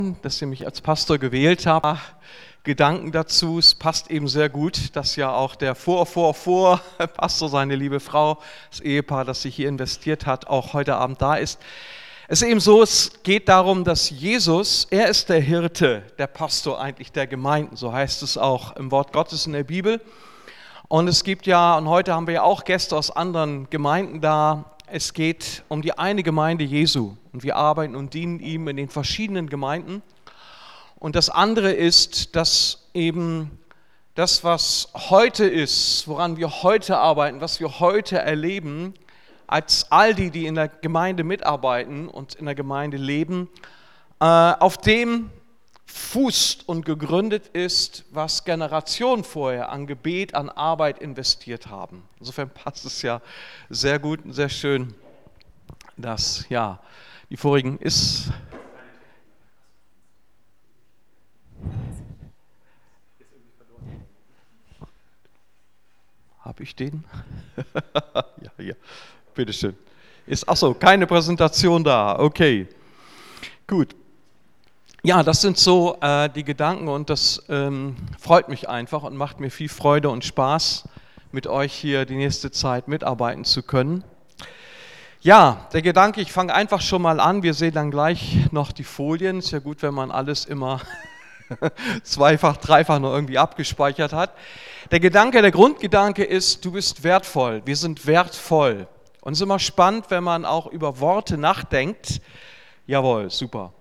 dass ihr mich als Pastor gewählt habt. Gedanken dazu, es passt eben sehr gut, dass ja auch der Pastor, seine liebe Frau, das Ehepaar, das sich hier investiert hat, auch heute Abend da ist. Es ist eben so, es geht darum, dass Jesus, er ist der Hirte, der Pastor eigentlich der Gemeinden, so heißt es auch im Wort Gottes in der Bibel. Und es gibt ja, und heute haben wir ja auch Gäste aus anderen Gemeinden da, es geht um die eine Gemeinde Jesu und wir arbeiten und dienen ihm in den verschiedenen Gemeinden. Und das andere ist, dass eben das, was heute ist, woran wir heute arbeiten, was wir heute erleben, als all die, die in der Gemeinde mitarbeiten und in der Gemeinde leben, auf dem fußt und gegründet ist, was Generationen vorher an Gebet, an Arbeit investiert haben. Insofern passt es ja sehr gut und sehr schön, dass ja die vorigen ist. Habe ich den? Ja, bitteschön. Achso, keine Präsentation da. Okay, gut. Ja, das sind so die Gedanken und das freut mich einfach und macht mir viel Freude und Spaß, mit euch hier die nächste Zeit mitarbeiten zu können. Ja, der Gedanke, ich fange einfach schon mal an, wir sehen dann gleich noch die Folien. Ist ja gut, wenn man alles immer zweifach, dreifach noch irgendwie abgespeichert hat. Der Grundgedanke ist, du bist wertvoll, wir sind wertvoll. Und es ist immer spannend, wenn man auch über Worte nachdenkt. Jawohl, super.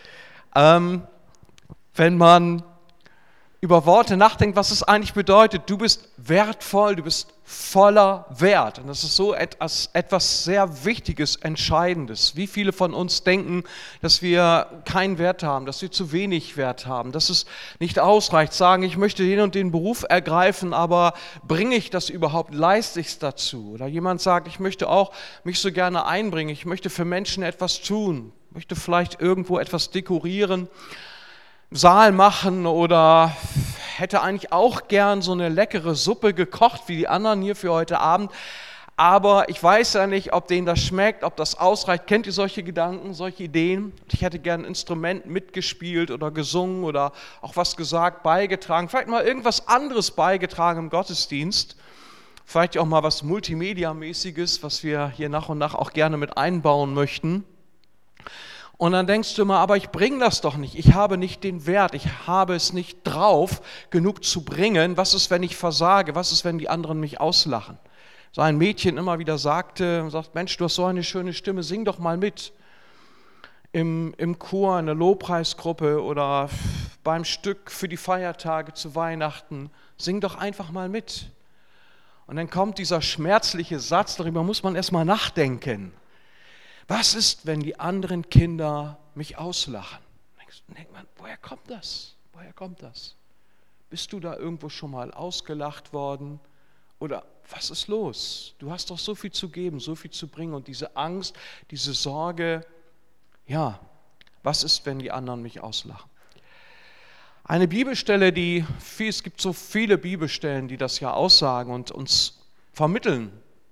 Wenn man über Worte nachdenkt, was es eigentlich bedeutet, du bist wertvoll, du bist voller Wert. Und das ist so etwas sehr Wichtiges, Entscheidendes. Wie viele von uns denken, dass wir keinen Wert haben, dass wir zu wenig Wert haben, dass es nicht ausreicht, sagen, ich möchte den und den Beruf ergreifen, aber bringe ich das überhaupt, leiste ich es dazu? Oder jemand sagt, ich möchte auch mich so gerne einbringen, ich möchte für Menschen etwas tun, möchte vielleicht irgendwo etwas dekorieren, Saal machen oder hätte eigentlich auch gern so eine leckere Suppe gekocht wie die anderen hier für heute Abend, aber ich weiß ja nicht, ob denen das schmeckt, ob das ausreicht. Kennt ihr solche Gedanken, solche Ideen? Ich hätte gern ein Instrument mitgespielt oder gesungen oder auch was gesagt, beigetragen, vielleicht mal irgendwas anderes beigetragen im Gottesdienst, vielleicht auch mal was Multimedia-mäßiges, was wir hier nach und nach auch gerne mit einbauen möchten. Und dann denkst du immer, aber ich bringe das doch nicht, ich habe nicht den Wert, ich habe es nicht drauf, genug zu bringen. Was ist, wenn ich versage? Was ist, wenn die anderen mich auslachen? So ein Mädchen immer wieder sagt, Mensch, du hast so eine schöne Stimme, sing doch mal mit. Im Chor, in der Lobpreisgruppe oder beim Stück für die Feiertage zu Weihnachten, sing doch einfach mal mit. Und dann kommt dieser schmerzliche Satz, darüber muss man erstmal nachdenken. Was ist, wenn die anderen Kinder mich auslachen? Denkt man, woher kommt das? Woher kommt das? Bist du da irgendwo schon mal ausgelacht worden? Oder was ist los? Du hast doch so viel zu geben, so viel zu bringen und diese Angst, diese Sorge, ja, was ist, wenn die anderen mich auslachen? Eine Bibelstelle, es gibt so viele Bibelstellen, die das ja aussagen und uns vermitteln,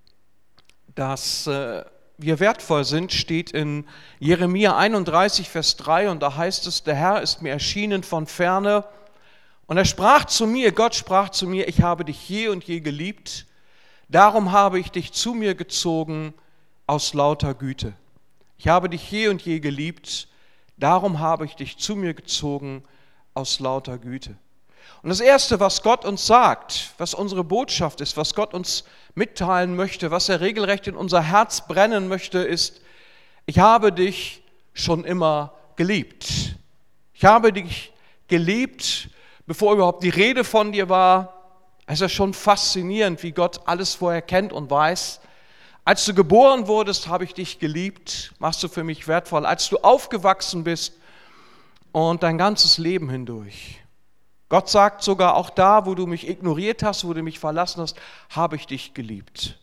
dass wir wertvoll sind, steht in Jeremia 31, Vers 3 und da heißt es, der Herr ist mir erschienen von ferne und er sprach zu mir, Gott sprach zu mir, ich habe dich je und je geliebt, darum habe ich dich zu mir gezogen aus lauter Güte. Ich habe dich je und je geliebt, darum habe ich dich zu mir gezogen aus lauter Güte. Und das Erste, was Gott uns sagt, was unsere Botschaft ist, was Gott uns mitteilen möchte, was er regelrecht in unser Herz brennen möchte, ist, ich habe dich schon immer geliebt. Ich habe dich geliebt, bevor überhaupt die Rede von dir war. Es ist ja schon faszinierend, wie Gott alles vorher kennt und weiß. Als du geboren wurdest, habe ich dich geliebt, machst du für mich wertvoll. Als du aufgewachsen bist und dein ganzes Leben hindurch. Gott sagt sogar, auch da, wo du mich ignoriert hast, wo du mich verlassen hast, habe ich dich geliebt.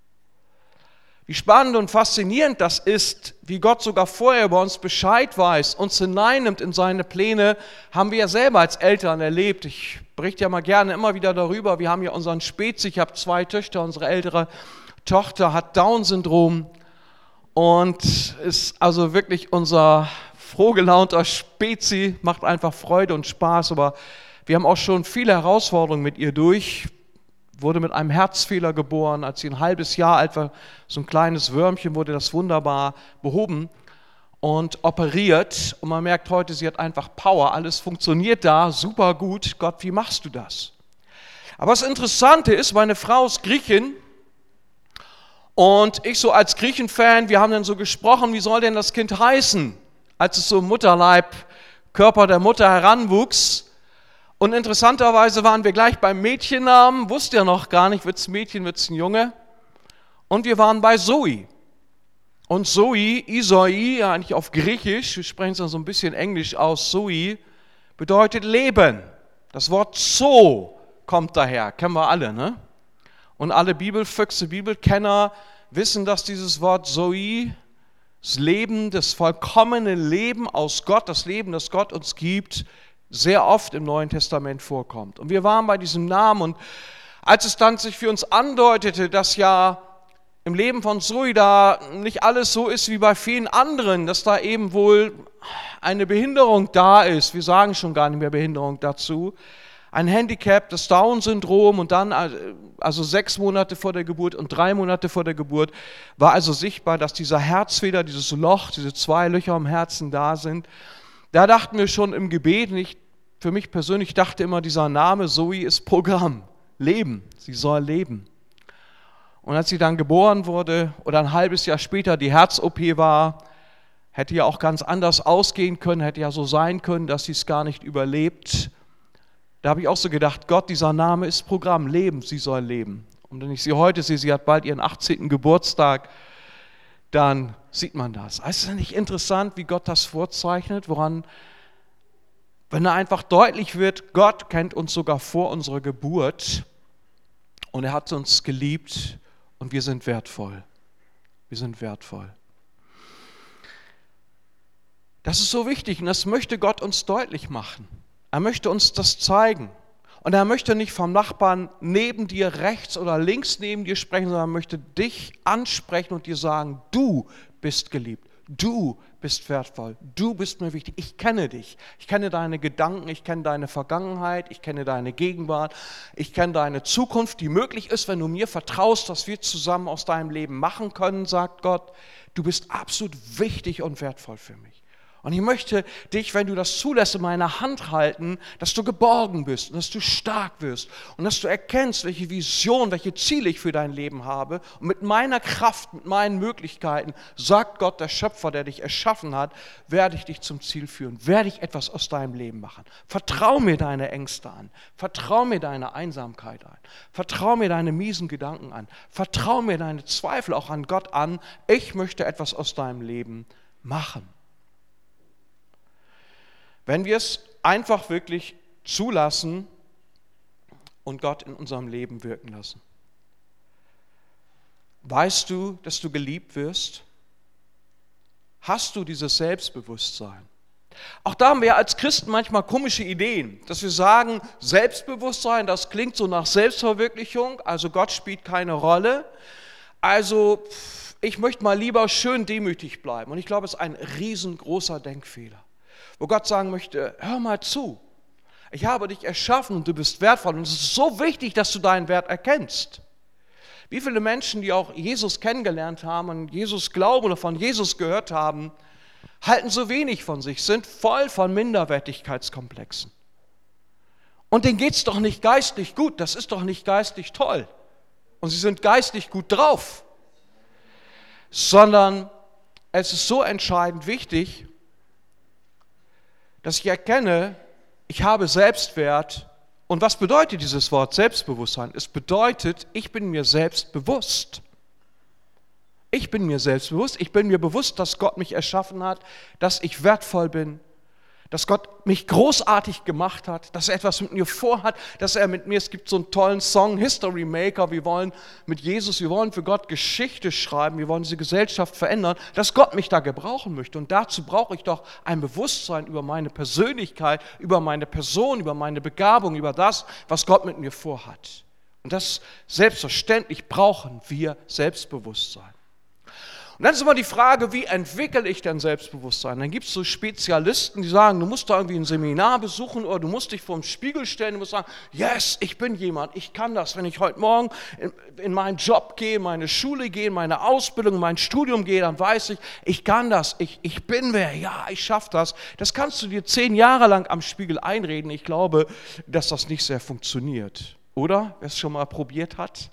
Wie spannend und faszinierend das ist, wie Gott sogar vorher über uns Bescheid weiß, uns hineinnimmt in seine Pläne, haben wir ja selber als Eltern erlebt. Ich berichte ja mal gerne immer wieder darüber, wir haben ja unseren Spezi, ich habe 2 Töchter, unsere ältere Tochter hat Down-Syndrom und ist also wirklich unser frohgelaunter Spezi, macht einfach Freude und Spaß, aber wir haben auch schon viele Herausforderungen mit ihr durch. Wurde mit einem Herzfehler geboren, als sie ein halbes Jahr alt war, so ein kleines Würmchen, wurde das wunderbar behoben und operiert. Und man merkt heute, sie hat einfach Power, alles funktioniert da, super gut. Gott, wie machst du das? Aber das Interessante ist, meine Frau ist Griechin und ich so als Griechen-Fan, wir haben dann so gesprochen, wie soll denn das Kind heißen, als es so im Mutterleib, Körper der Mutter heranwuchs. Und interessanterweise waren wir gleich beim Mädchennamen, wusste ja noch gar nicht, wird es ein Mädchen, wird es ein Junge. Und wir waren bei Zoe. Und Zoe, Isoi, eigentlich auf Griechisch, wir sprechen es dann so ein bisschen Englisch aus, Zoe, bedeutet Leben. Das Wort Zo kommt daher, kennen wir alle, ne? Und alle Bibelfüchse, Bibelkenner wissen, dass dieses Wort Zoe, das Leben, das vollkommene Leben aus Gott, das Leben, das Gott uns gibt, sehr oft im Neuen Testament vorkommt. Und wir waren bei diesem Namen und als es dann sich für uns andeutete, dass ja im Leben von Zoe da nicht alles so ist wie bei vielen anderen, dass da eben wohl eine Behinderung da ist, wir sagen schon gar nicht mehr Behinderung dazu, ein Handicap, das Down-Syndrom und dann also 6 Monate vor der Geburt und 3 Monate vor der Geburt war also sichtbar, dass dieser Herzfeder, dieses Loch, diese 2 Löcher im Herzen da sind. Da dachten wir schon im Gebet, und für mich persönlich dachte immer, dieser Name Zoe ist Programm, Leben, sie soll leben. Und als sie dann geboren wurde oder ein halbes Jahr später die Herz-OP war, hätte ja auch ganz anders ausgehen können, hätte ja so sein können, dass sie es gar nicht überlebt. Da habe ich auch so gedacht, Gott, dieser Name ist Programm, Leben, sie soll leben. Und wenn ich sie heute sehe, sie hat bald ihren 18. Geburtstag, dann sieht man das. Ist es nicht interessant, wie Gott das vorzeichnet, woran, wenn er einfach deutlich wird, Gott kennt uns sogar vor unserer Geburt und er hat uns geliebt und wir sind wertvoll. Wir sind wertvoll. Das ist so wichtig und das möchte Gott uns deutlich machen. Er möchte uns das zeigen. Und er möchte nicht vom Nachbarn neben dir, rechts oder links neben dir sprechen, sondern er möchte dich ansprechen und dir sagen, du bist geliebt, du bist wertvoll, du bist mir wichtig, ich kenne dich, ich kenne deine Gedanken, ich kenne deine Vergangenheit, ich kenne deine Gegenwart, ich kenne deine Zukunft, die möglich ist, wenn du mir vertraust, was wir zusammen aus deinem Leben machen können, sagt Gott, du bist absolut wichtig und wertvoll für mich. Und ich möchte dich, wenn du das zulässt, in meiner Hand halten, dass du geborgen bist und dass du stark wirst und dass du erkennst, welche Vision, welche Ziele ich für dein Leben habe. Und mit meiner Kraft, mit meinen Möglichkeiten, sagt Gott, der Schöpfer, der dich erschaffen hat, werde ich dich zum Ziel führen, werde ich etwas aus deinem Leben machen. Vertrau mir deine Ängste an, vertrau mir deine Einsamkeit an, vertrau mir deine miesen Gedanken an, vertrau mir deine Zweifel auch an Gott an. Ich möchte etwas aus deinem Leben machen. Wenn wir es einfach wirklich zulassen und Gott in unserem Leben wirken lassen. Weißt du, dass du geliebt wirst? Hast du dieses Selbstbewusstsein? Auch da haben wir als Christen manchmal komische Ideen, dass wir sagen, Selbstbewusstsein, das klingt so nach Selbstverwirklichung, also Gott spielt keine Rolle. Also ich möchte mal lieber schön demütig bleiben. Und ich glaube, es ist ein riesengroßer Denkfehler. Wo Gott sagen möchte, hör mal zu, ich habe dich erschaffen und du bist wertvoll und es ist so wichtig, dass du deinen Wert erkennst. Wie viele Menschen, die auch Jesus kennengelernt haben und Jesus glauben oder von Jesus gehört haben, halten so wenig von sich, sind voll von Minderwertigkeitskomplexen. Und denen geht es doch nicht geistlich gut, das ist doch nicht geistlich toll. Und sie sind geistlich gut drauf. Sondern es ist so entscheidend wichtig, dass ich erkenne, ich habe Selbstwert. Und was bedeutet dieses Wort Selbstbewusstsein? Es bedeutet, ich bin mir selbst bewusst. Ich bin mir selbstbewusst. Ich bin mir bewusst, dass Gott mich erschaffen hat, dass ich wertvoll bin, dass Gott mich großartig gemacht hat, dass er etwas mit mir vorhat, dass er mit mir, es gibt so einen tollen Song, History Maker, wir wollen mit Jesus, wir wollen für Gott Geschichte schreiben, wir wollen diese Gesellschaft verändern, dass Gott mich da gebrauchen möchte. Und dazu brauche ich doch ein Bewusstsein über meine Persönlichkeit, über meine Person, über meine Begabung, über das, was Gott mit mir vorhat. Und das selbstverständlich brauchen wir Selbstbewusstsein. Und dann ist immer die Frage, wie entwickle ich denn Selbstbewusstsein? Dann gibt es so Spezialisten, die sagen, du musst da irgendwie ein Seminar besuchen oder du musst dich vor den Spiegel stellen und musst sagen, yes, ich bin jemand, ich kann das. Wenn ich heute Morgen in meinen Job gehe, in meine Schule gehe, in meine Ausbildung, in mein Studium gehe, dann weiß ich kann das, ich bin wer, ja, ich schaffe das. Das kannst du dir 10 Jahre lang am Spiegel einreden. Ich glaube, dass das nicht sehr funktioniert. Oder? Wer es schon mal probiert hat?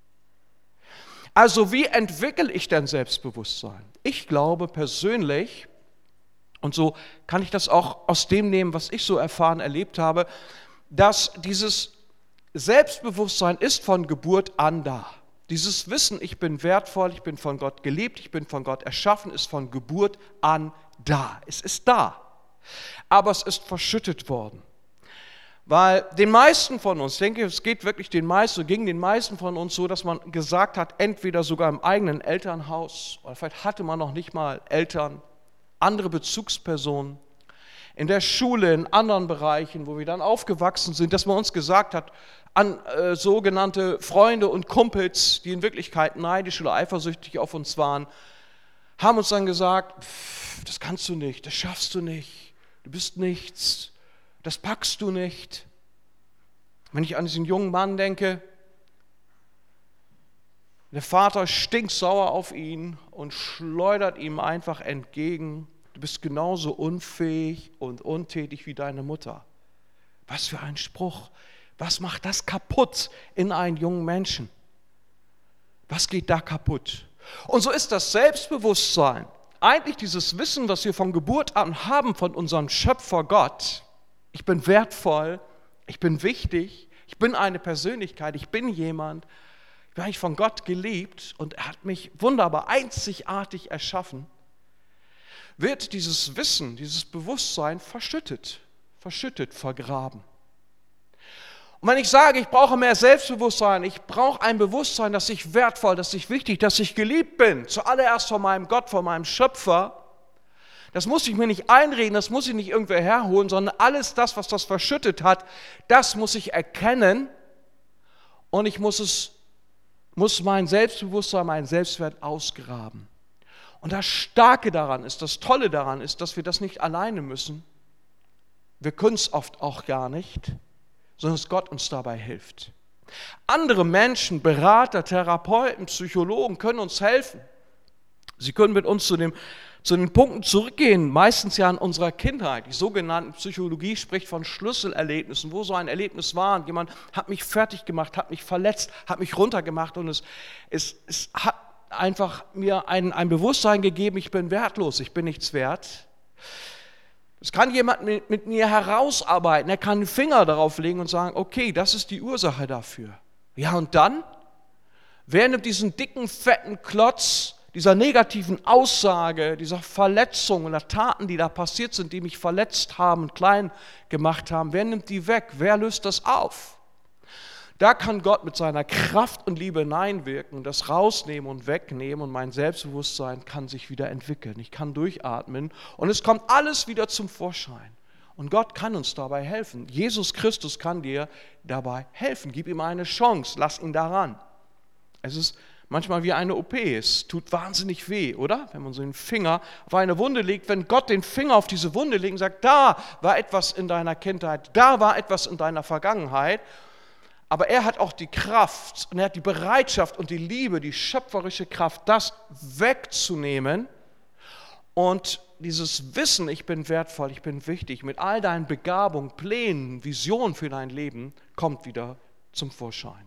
Also wie entwickle ich denn Selbstbewusstsein? Ich glaube persönlich, und so kann ich das auch aus dem nehmen, was ich so erfahren, erlebt habe, dass dieses Selbstbewusstsein ist von Geburt an da. Dieses Wissen, ich bin wertvoll, ich bin von Gott geliebt, ich bin von Gott erschaffen, ist von Geburt an da. Es ist da, aber es ist verschüttet worden. Weil den meisten von uns, ich denke, es geht wirklich ging den meisten von uns so, dass man gesagt hat, entweder sogar im eigenen Elternhaus, oder vielleicht hatte man noch nicht mal Eltern, andere Bezugspersonen, in der Schule, in anderen Bereichen, wo wir dann aufgewachsen sind, dass man uns gesagt hat, an sogenannte Freunde und Kumpels, die in Wirklichkeit neidisch oder eifersüchtig auf uns waren, haben uns dann gesagt, das kannst du nicht, das schaffst du nicht, du bist nichts. Das packst du nicht. Wenn ich an diesen jungen Mann denke, der Vater stinksauer auf ihn und schleudert ihm einfach entgegen, du bist genauso unfähig und untätig wie deine Mutter. Was für ein Spruch. Was macht das kaputt in einen jungen Menschen? Was geht da kaputt? Und so ist das Selbstbewusstsein, eigentlich dieses Wissen, was wir von Geburt an haben von unserem Schöpfer Gott. Ich bin wertvoll, ich bin wichtig, ich bin eine Persönlichkeit, ich bin jemand, ich bin eigentlich von Gott geliebt und er hat mich wunderbar, einzigartig erschaffen, wird dieses Wissen, dieses Bewusstsein verschüttet, vergraben. Und wenn ich sage, ich brauche mehr Selbstbewusstsein, ich brauche ein Bewusstsein, dass ich wertvoll, dass ich wichtig, dass ich geliebt bin, zuallererst von meinem Gott, von meinem Schöpfer, das muss ich mir nicht einreden, das muss ich nicht irgendwer herholen, sondern alles das, was das verschüttet hat, das muss ich erkennen und ich muss mein Selbstbewusstsein, meinen Selbstwert ausgraben. Und das Starke daran ist, das Tolle daran ist, dass wir das nicht alleine müssen. Wir können es oft auch gar nicht, sondern dass Gott uns dabei hilft. Andere Menschen, Berater, Therapeuten, Psychologen können uns helfen. Sie können mit uns zu den Punkten zurückgehen, meistens ja in unserer Kindheit. Die sogenannte Psychologie spricht von Schlüsselerlebnissen, wo so ein Erlebnis war und jemand hat mich fertig gemacht, hat mich verletzt, hat mich runtergemacht und es hat einfach mir ein Bewusstsein gegeben, ich bin wertlos, ich bin nichts wert. Es kann jemand mit mir herausarbeiten, er kann den Finger darauf legen und sagen, okay, das ist die Ursache dafür. Ja und dann? Wer nimmt diesen dicken, fetten Klotz dieser negativen Aussage, dieser Verletzung oder Taten, die da passiert sind, die mich verletzt haben und klein gemacht haben, wer nimmt die weg? Wer löst das auf? Da kann Gott mit seiner Kraft und Liebe hineinwirken und das rausnehmen und wegnehmen und mein Selbstbewusstsein kann sich wieder entwickeln. Ich kann durchatmen und es kommt alles wieder zum Vorschein. Und Gott kann uns dabei helfen. Jesus Christus kann dir dabei helfen. Gib ihm eine Chance, lass ihn daran. Es ist manchmal wie eine OP, es tut wahnsinnig weh, oder? Wenn man so den Finger auf eine Wunde legt, wenn Gott den Finger auf diese Wunde legt und sagt, da war etwas in deiner Kindheit, da war etwas in deiner Vergangenheit, aber er hat auch die Kraft und er hat die Bereitschaft und die Liebe, die schöpferische Kraft, das wegzunehmen und dieses Wissen, ich bin wertvoll, ich bin wichtig, mit all deinen Begabungen, Plänen, Visionen für dein Leben, kommt wieder zum Vorschein.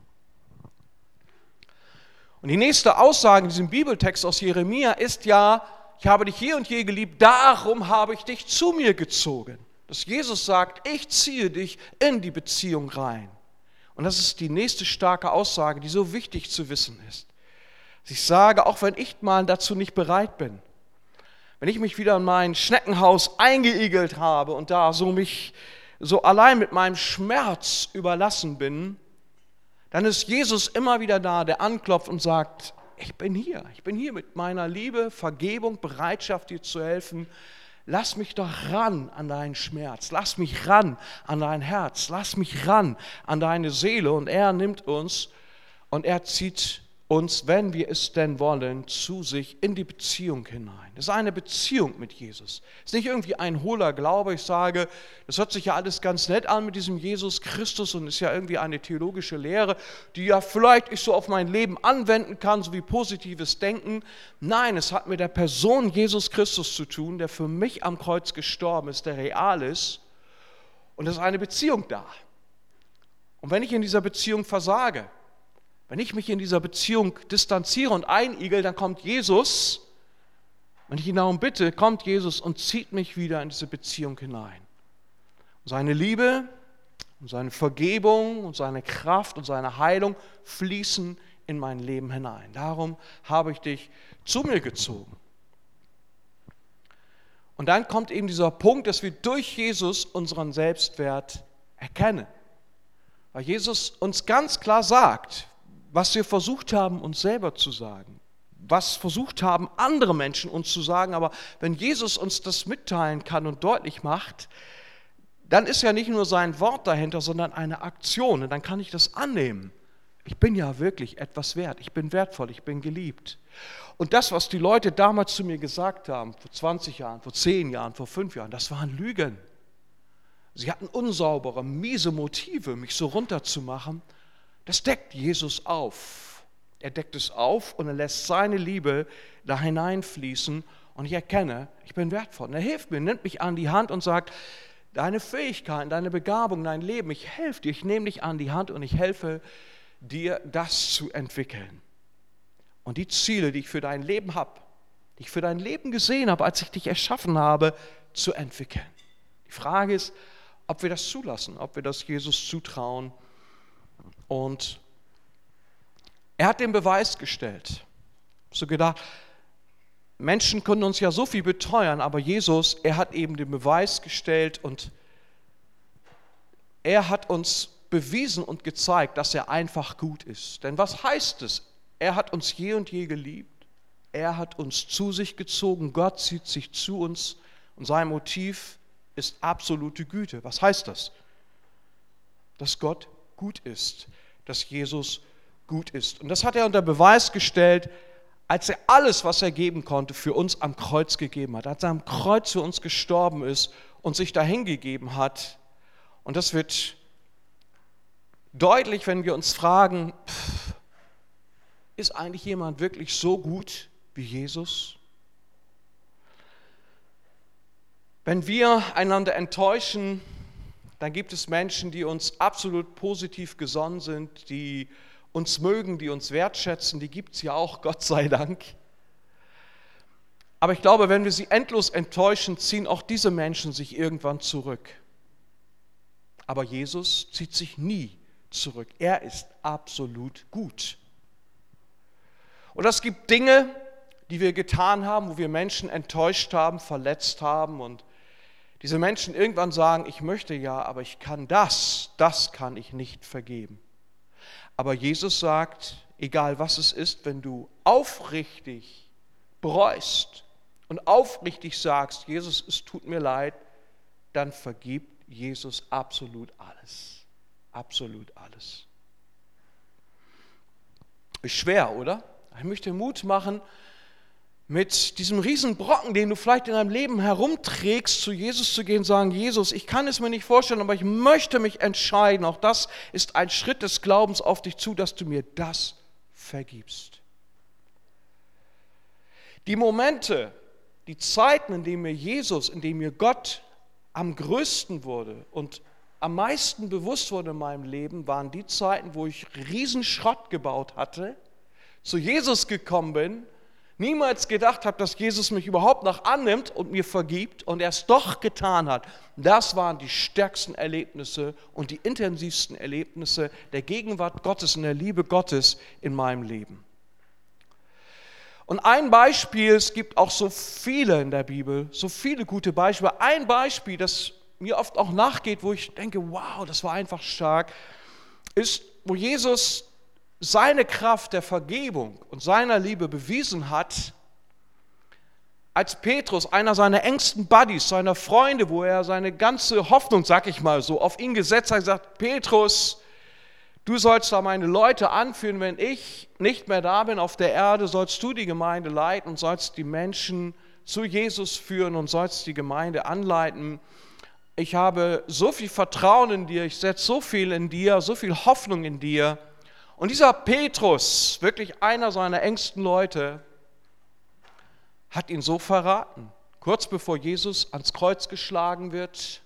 Und die nächste Aussage in diesem Bibeltext aus Jeremia ist ja, ich habe dich je und je geliebt, darum habe ich dich zu mir gezogen. Dass Jesus sagt, ich ziehe dich in die Beziehung rein. Und das ist die nächste starke Aussage, die so wichtig zu wissen ist. Dass ich sage, auch wenn ich mal dazu nicht bereit bin, wenn ich mich wieder in mein Schneckenhaus eingeigelt habe und da so allein mit meinem Schmerz überlassen bin, dann ist Jesus immer wieder da, der anklopft und sagt, ich bin hier mit meiner Liebe, Vergebung, Bereitschaft, dir zu helfen. Lass mich doch ran an deinen Schmerz, lass mich ran an dein Herz, lass mich ran an deine Seele. Und er nimmt uns und er zieht uns, wenn wir es denn wollen, zu sich in die Beziehung hinein. Das ist eine Beziehung mit Jesus. Es ist nicht irgendwie ein hohler Glaube. Ich sage, das hört sich ja alles ganz nett an mit diesem Jesus Christus und ist ja irgendwie eine theologische Lehre, die ja vielleicht ich so auf mein Leben anwenden kann, so wie positives Denken. Nein, es hat mit der Person Jesus Christus zu tun, der für mich am Kreuz gestorben ist, der real ist. Und es ist eine Beziehung da. Und wenn ich in dieser Beziehung versage, wenn ich mich in dieser Beziehung distanziere und einigel, dann kommt Jesus, wenn ich ihn darum bitte, kommt Jesus und zieht mich wieder in diese Beziehung hinein. Und seine Liebe und seine Vergebung und seine Kraft und seine Heilung fließen in mein Leben hinein. Darum habe ich dich zu mir gezogen. Und dann kommt eben dieser Punkt, dass wir durch Jesus unseren Selbstwert erkennen. Weil Jesus uns ganz klar sagt, was wir versucht haben, uns selber zu sagen, was versucht haben, andere Menschen uns zu sagen, aber wenn Jesus uns das mitteilen kann und deutlich macht, dann ist ja nicht nur sein Wort dahinter, sondern eine Aktion und dann kann ich das annehmen. Ich bin ja wirklich etwas wert, ich bin wertvoll, ich bin geliebt. Und das, was die Leute damals zu mir gesagt haben, vor 20 Jahren, vor 10 Jahren, vor 5 Jahren, das waren Lügen. Sie hatten unsaubere, miese Motive, mich so runterzumachen. Das deckt Jesus auf. Er deckt es auf und er lässt seine Liebe da hineinfließen und ich erkenne, ich bin wertvoll. Und er hilft mir, nimmt mich an die Hand und sagt, deine Fähigkeiten, deine Begabung, dein Leben, ich helfe dir, ich nehme dich an die Hand und ich helfe dir, das zu entwickeln. Und die Ziele, die ich für dein Leben habe, die ich für dein Leben gesehen habe, als ich dich erschaffen habe, zu entwickeln. Die Frage ist, ob wir das zulassen, ob wir das Jesus zutrauen. Und er hat den Beweis gestellt. Ich habe so gedacht, Menschen können uns ja so viel beteuern, aber Jesus, er hat eben den Beweis gestellt und er hat uns bewiesen und gezeigt, dass er einfach gut ist. Denn was heißt es? Er hat uns je und je geliebt. Er hat uns zu sich gezogen. Gott zieht sich zu uns und sein Motiv ist absolute Güte. Was heißt das? Dass Gott gut ist, dass Jesus gut ist. Und das hat er unter Beweis gestellt, als er alles, was er geben konnte, für uns am Kreuz gegeben hat. Als er am Kreuz für uns gestorben ist und sich dahingegeben hat. Und das wird deutlich, wenn wir uns fragen, ist eigentlich jemand wirklich so gut wie Jesus? Wenn wir einander enttäuschen, dann gibt es Menschen, die uns absolut positiv gesonnen sind, die uns mögen, die uns wertschätzen, die gibt es ja auch, Gott sei Dank. Aber ich glaube, wenn wir sie endlos enttäuschen, ziehen auch diese Menschen sich irgendwann zurück. Aber Jesus zieht sich nie zurück. Er ist absolut gut. Und es gibt Dinge, die wir getan haben, wo wir Menschen enttäuscht haben, verletzt haben und diese Menschen irgendwann sagen, ich möchte ja, aber ich kann das kann ich nicht vergeben. Aber Jesus sagt, egal was es ist, wenn du aufrichtig bereust und aufrichtig sagst, Jesus, es tut mir leid, dann vergibt Jesus absolut alles. Absolut alles. Ist schwer, oder? Ich möchte Mut machen, mit diesem Riesenbrocken, den du vielleicht in deinem Leben herumträgst, zu Jesus zu gehen und sagen, Jesus, ich kann es mir nicht vorstellen, aber ich möchte mich entscheiden. Auch das ist ein Schritt des Glaubens auf dich zu, dass du mir das vergibst. Die Momente, die Zeiten, in denen mir Jesus, in denen mir Gott am größten wurde und am meisten bewusst wurde in meinem Leben, waren die Zeiten, wo ich Riesenschrott gebaut hatte, zu Jesus gekommen bin, niemals gedacht habe, dass Jesus mich überhaupt noch annimmt und mir vergibt und er es doch getan hat. Das waren die stärksten Erlebnisse und die intensivsten Erlebnisse der Gegenwart Gottes und der Liebe Gottes in meinem Leben. Und ein Beispiel, es gibt auch so viele in der Bibel, so viele gute Beispiele. Ein Beispiel, das mir oft auch nachgeht, wo ich denke, wow, das war einfach stark, ist, wo Jesus seine Kraft der Vergebung und seiner Liebe bewiesen hat, als Petrus, einer seiner engsten Buddies, seiner Freunde, wo er seine ganze Hoffnung, sag ich mal so, auf ihn gesetzt hat, gesagt, Petrus, Du sollst da meine Leute anführen, wenn ich nicht mehr da bin auf der Erde, sollst du die Gemeinde leiten und sollst die Menschen zu Jesus führen und sollst die Gemeinde anleiten. Ich habe so viel Vertrauen in dir, ich setze so viel in dir, so viel Hoffnung in dir. Und dieser Petrus, wirklich einer seiner engsten Leute, hat ihn so verraten. Kurz bevor Jesus ans Kreuz geschlagen wird,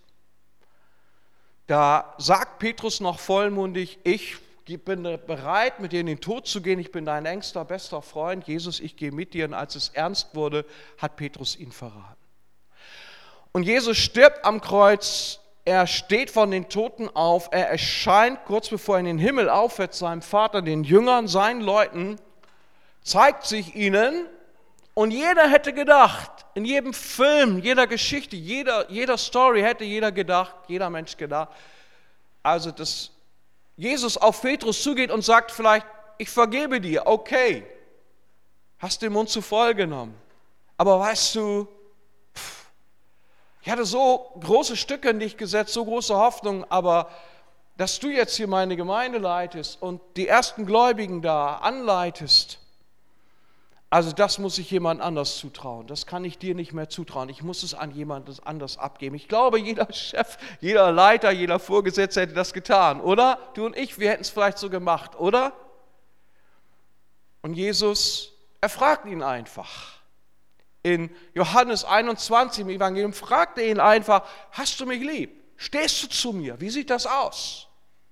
da sagt Petrus noch vollmundig, ich bin bereit, mit dir in den Tod zu gehen, ich bin dein engster, bester Freund, Jesus, ich gehe mit dir. Und als es ernst wurde, hat Petrus ihn verraten. Und Jesus stirbt am Kreuz, er steht von den Toten auf, er erscheint kurz bevor er in den Himmel auffährt, seinem Vater, den Jüngern, seinen Leuten, zeigt sich ihnen. Und jeder hätte gedacht, in jedem Film, jeder Geschichte, jeder Story hätte jeder gedacht, jeder Mensch gedacht, also dass Jesus auf Petrus zugeht und sagt vielleicht, ich vergebe dir, okay, hast den Mund zu voll genommen. Aber weißt du, ich hatte so große Stücke in dich gesetzt, so große Hoffnung, aber dass du jetzt hier meine Gemeinde leitest und die ersten Gläubigen da anleitest, also das muss ich jemand anders zutrauen. Das kann ich dir nicht mehr zutrauen. Ich muss es an jemand anders abgeben. Ich glaube, jeder Chef, jeder Leiter, jeder Vorgesetzte hätte das getan, oder? Du und ich, wir hätten es vielleicht so gemacht, oder? Und Jesus, er fragt ihn einfach. In Johannes 21 im Evangelium fragt er ihn einfach, hast du mich lieb? Stehst du zu mir? Wie sieht das aus?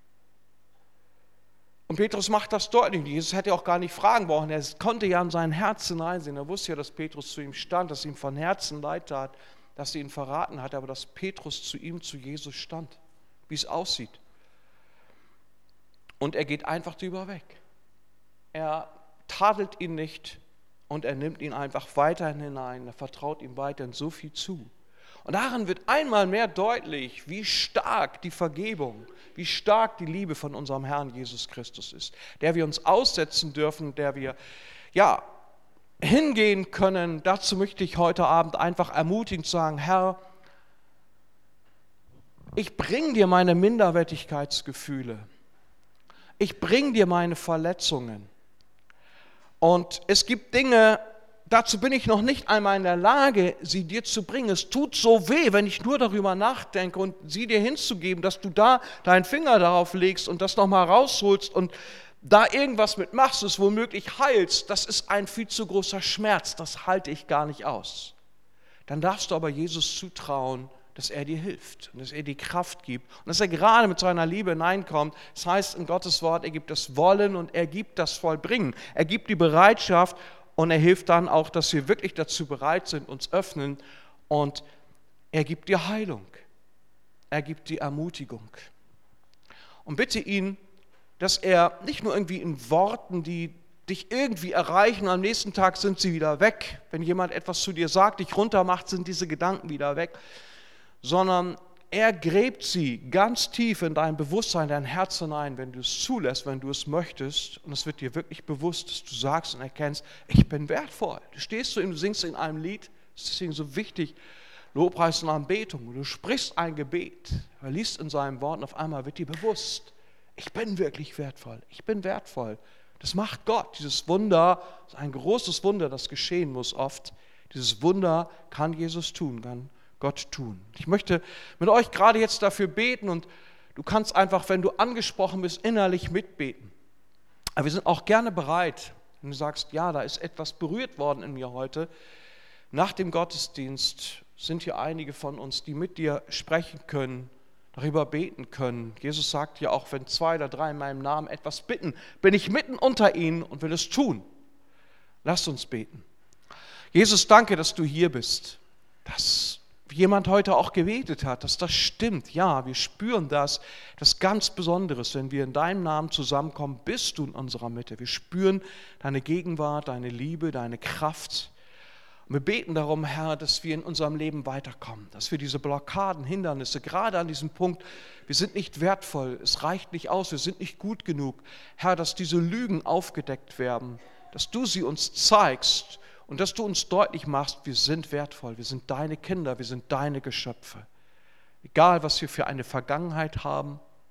Und Petrus macht das deutlich. Jesus hätte auch gar nicht fragen brauchen. Er konnte ja in sein Herz hineinsehen. Er wusste ja, dass Petrus zu ihm stand, dass ihm von Herzen leid tat, dass er ihn verraten hat, aber dass Petrus zu ihm, zu Jesus stand, wie es aussieht. Und er geht einfach drüber weg. Er tadelt ihn nicht und er nimmt ihn einfach weiterhin hinein. Er vertraut ihm weiterhin so viel zu. Und daran wird einmal mehr deutlich, wie stark die Vergebung, wie stark die Liebe von unserem Herrn Jesus Christus ist, der wir uns aussetzen dürfen, der wir hingehen können. Dazu möchte ich heute Abend einfach ermutigend sagen, Herr, ich bringe dir meine Minderwertigkeitsgefühle, ich bringe dir meine Verletzungen. Und es gibt Dinge, dazu bin ich noch nicht einmal in der Lage, sie dir zu bringen. Es tut so weh, wenn ich nur darüber nachdenke und sie dir hinzugeben, dass du da deinen Finger darauf legst und das nochmal rausholst und da irgendwas mit machst, es womöglich heilst. Das ist ein viel zu großer Schmerz, das halte ich gar nicht aus. Dann darfst du aber Jesus zutrauen, dass er dir hilft und dass er dir Kraft gibt und dass er gerade mit seiner Liebe hineinkommt. Das heißt in Gottes Wort, er gibt das Wollen und er gibt das Vollbringen. Er gibt die Bereitschaft und er hilft dann auch, dass wir wirklich dazu bereit sind, uns öffnen und er gibt dir Heilung. Er gibt dir Ermutigung. Und bitte ihn, dass er nicht nur irgendwie in Worten, die dich irgendwie erreichen, am nächsten Tag sind sie wieder weg. Wenn jemand etwas zu dir sagt, dich runtermacht, sind diese Gedanken wieder weg. Sondern er gräbt sie ganz tief in dein Bewusstsein, dein Herz hinein, wenn du es zulässt, wenn du es möchtest. Und es wird dir wirklich bewusst, dass du sagst und erkennst, ich bin wertvoll. Du stehst zu ihm, du singst in einem Lied, das ist deswegen so wichtig, Lobpreis und Anbetung. Du sprichst ein Gebet, du liest in seinen Worten, auf einmal wird dir bewusst, ich bin wirklich wertvoll, ich bin wertvoll. Das macht Gott, dieses Wunder, das ist ein großes Wunder, das geschehen muss oft. Dieses Wunder kann Jesus tun, kann Gott tun. Ich möchte mit euch gerade jetzt dafür beten und du kannst einfach, wenn du angesprochen bist, innerlich mitbeten. Aber wir sind auch gerne bereit, wenn du sagst, ja, da ist etwas berührt worden in mir heute. Nach dem Gottesdienst sind hier einige von uns, die mit dir sprechen können, darüber beten können. Jesus sagt ja auch, wenn 2 oder 3 in meinem Namen etwas bitten, bin ich mitten unter ihnen und will es tun. Lasst uns beten. Jesus, danke, dass du hier bist, dass jemand heute auch gebetet hat, dass das stimmt. Ja, wir spüren das ganz Besonderes, wenn wir in deinem Namen zusammenkommen, bist du in unserer Mitte. Wir spüren deine Gegenwart, deine Liebe, deine Kraft. Und wir beten darum, Herr, dass wir in unserem Leben weiterkommen, dass wir diese Blockaden, Hindernisse, gerade an diesem Punkt, wir sind nicht wertvoll, es reicht nicht aus, wir sind nicht gut genug. Herr, dass diese Lügen aufgedeckt werden, dass du sie uns zeigst, und dass du uns deutlich machst, wir sind wertvoll, wir sind deine Kinder, wir sind deine Geschöpfe. Egal, was wir für eine Vergangenheit haben,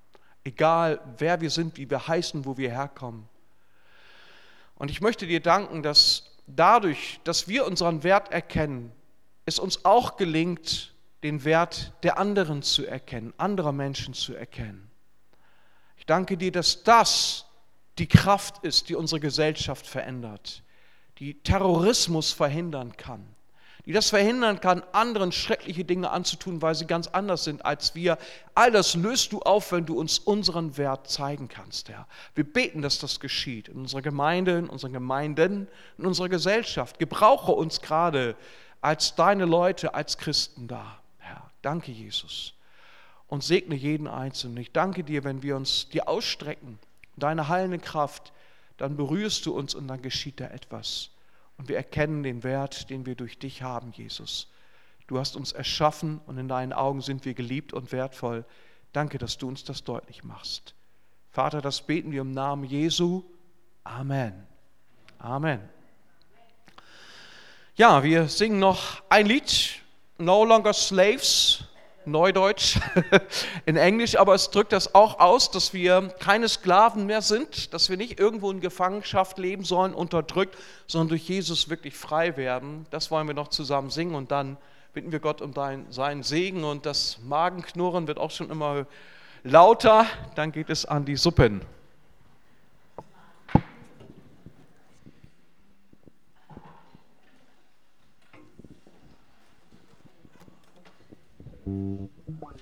Egal, wer wir sind, wie wir heißen, wo wir herkommen. Und ich möchte dir danken, dass dadurch, dass wir unseren Wert erkennen, es uns auch gelingt, den Wert der anderen zu erkennen, anderer Menschen zu erkennen. Ich danke dir, dass das die Kraft ist, die unsere Gesellschaft verändert, die Terrorismus verhindern kann, die das verhindern kann, anderen schreckliche Dinge anzutun, weil sie ganz anders sind als wir. All das löst du auf, wenn du uns unseren Wert zeigen kannst, Herr. Wir beten, dass das geschieht in unserer Gemeinde, in unseren Gemeinden, in unserer Gesellschaft. Gebrauche uns gerade als deine Leute, als Christen da, Herr. Danke, Jesus. Und segne jeden Einzelnen. Ich danke dir, wenn wir uns dir ausstrecken, deine heilende Kraft, dann berührst du uns und dann geschieht da etwas. Und wir erkennen den Wert, den wir durch dich haben, Jesus. Du hast uns erschaffen und in deinen Augen sind wir geliebt und wertvoll. Danke, dass du uns das deutlich machst. Vater, das beten wir im Namen Jesu. Amen. Amen. Ja, wir singen noch ein Lied, No Longer Slaves, Neudeutsch in Englisch, aber es drückt das auch aus, dass wir keine Sklaven mehr sind, dass wir nicht irgendwo in Gefangenschaft leben sollen, unterdrückt, sondern durch Jesus wirklich frei werden. Das wollen wir noch zusammen singen und dann bitten wir Gott um seinen Segen und das Magenknurren wird auch schon immer lauter. Dann geht es an die Suppen.